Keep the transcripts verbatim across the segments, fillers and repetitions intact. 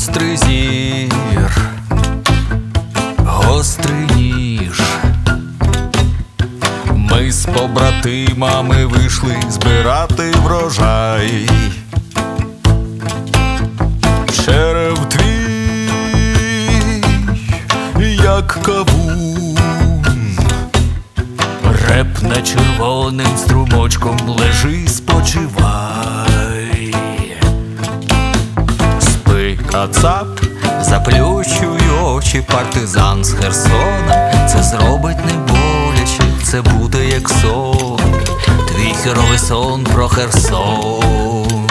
гострий зір, гострий ніж. Ми з побратимами вийшли збирати врожай. Черев твій, як кавун, репне червоним струмочком, лежи, спочивай. Спи, кацап, заплющуй очі, партизан з Херсона. Це зробить не боляче, це буде як сон, твій херовий сон про Херсон.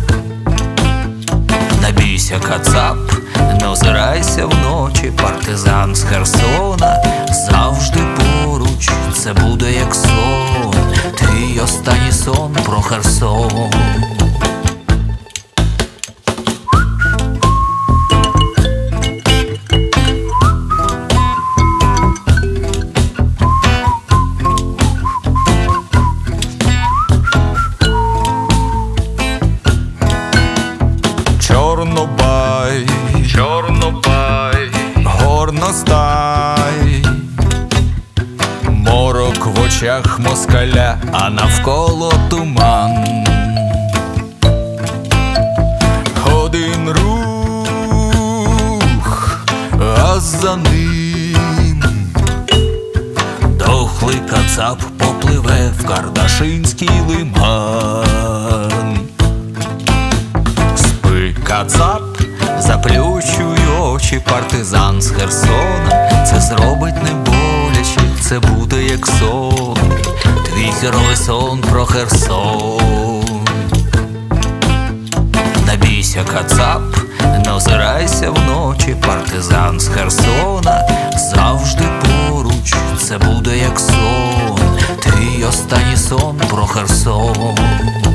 Набійся, кацап, не озирайся вночі, партизан з Херсона завжди поруч, це буде як сон, твій останній сон про Херсон. Чорнобай, Чорнобай, горностай, морок в очах москаля, а навколо туман. Один рух, а за ним дохлий кацап попливе в Кардашинський лиман. Кацап, заплющуй очі, партизан з Херсона. Це зробить не боляче, це буде як сон, твій геровий сон про Херсон. Набійся, кацап, не озирайся вночі, партизан з Херсона завжди поруч, це буде як сон, твій останній сон про Херсон.